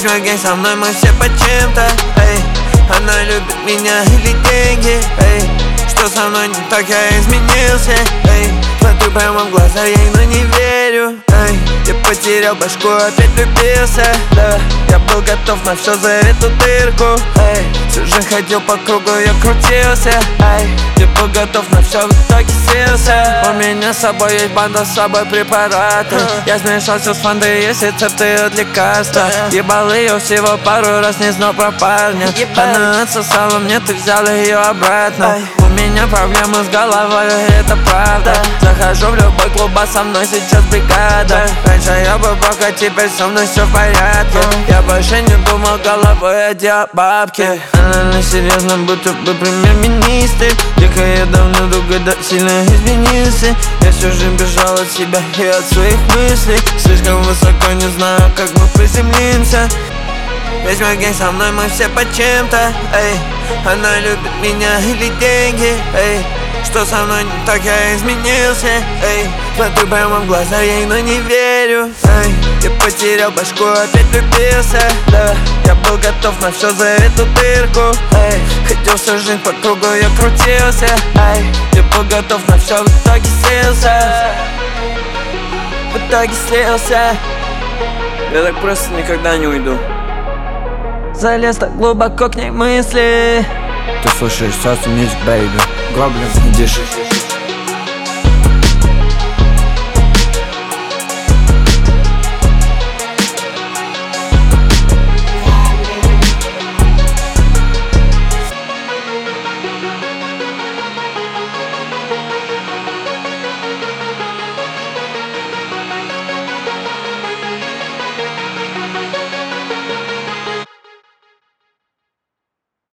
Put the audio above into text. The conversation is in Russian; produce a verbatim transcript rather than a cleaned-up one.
окей, со мной мы все по чем-то, эй. Она любит меня или деньги, эй. Что со мной не так, я изменился, эй. Смотрю прямо в глаза ей, но не верю, эй. Я потерял башку, опять влюбился, да. Я был готов на все за эту дырку, эй. Всю жизнь ходил по кругу, я крутился, эй. Я был готов на все, в итоге селся. У меня с собой есть банда, с собой препараты. Я смешался с фандой, есть рецепты от лекарства. Ебал ее всего пару раз, не знал про парня. Она отсосала мне, ты взял ее обратно. У меня проблемы с головой, это правда. Захожу в любой клуб, а со мной сейчас бригада. Раньше я был пока, теперь со мной все в порядке. Я больше не думал головой, одел бабки. Она на серьезном, будто бы премьер-министр. Тихо, я давно долго, да, сильно изменился. Я все же бежал от себя и от своих мыслей. Слишком высоко, не знаю, как мы приземлимся. Весь мой гэнг со мной, мы все по чем-то, эй. Она любит меня или деньги, эй. Что со мной не так, я изменился, эй. Смотрю прямо в глаза ей, но не верю, эй. Я потерял башку, опять влюбился, да. Я был готов на все за эту дырку, эй. Хотел всю жизнь по кругу, я крутился, эй. Я был готов на все, в итоге слился. В итоге слился. Я так просто никогда не уйду. Залез так глубоко к ней мысли. Ты слушаешь Saucy Music, baby. Гоблин, дышишь.